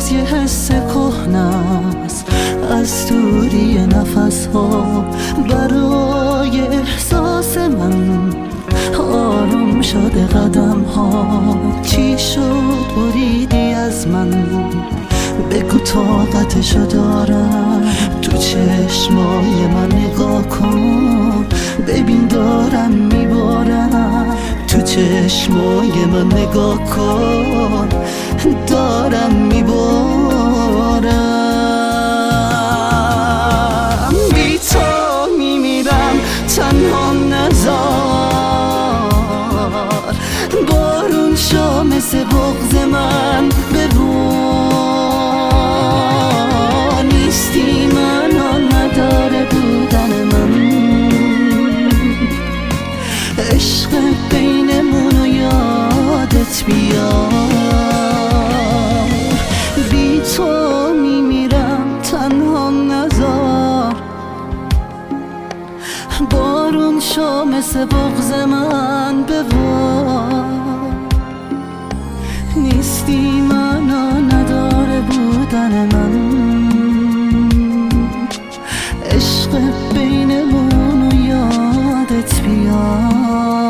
باز یه حس کهنه‌ست از دوری نفس ها برای احساس من آروم شده قدم ها. چی شد بریدی از من؟ بگو طاقتشو دارم. تو چشمای من نگاه کن ببین دارم میبارم. تو چشمای من نگاه کن دارم میبارم. بی تو میمیرم تنها نذار. بارون شو مثل بغض من ببار. نیستی منو نداره بودن من. عشق بینمونو یادت بیار. بی تو میمیرم تنها نذار. بارون شو مثل بغض من ببار. نیستی منو نداره بودن من. عشق بینمونو یادت بیار.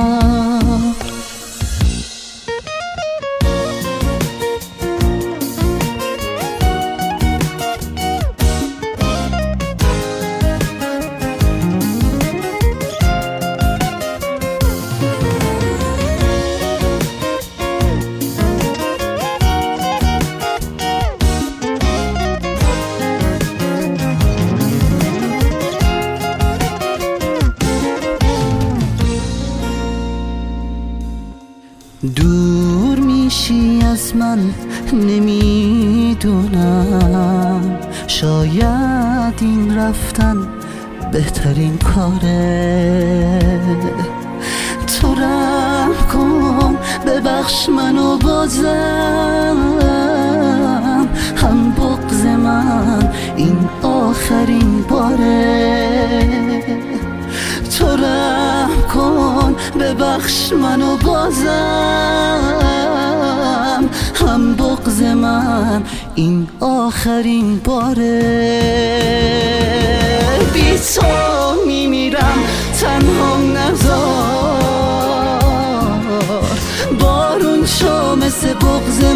دور میشی از من نمیدونم. شاید این رفتن بهترین کاره. تو رحم کن ببخش منو بازم. هم بغض من این آخرین باره. تو رحم کن ببخش منو بازم. هم بغض من این آخرین باره. بی تو میمیرم تنها نذار. بارون شو مثل بغض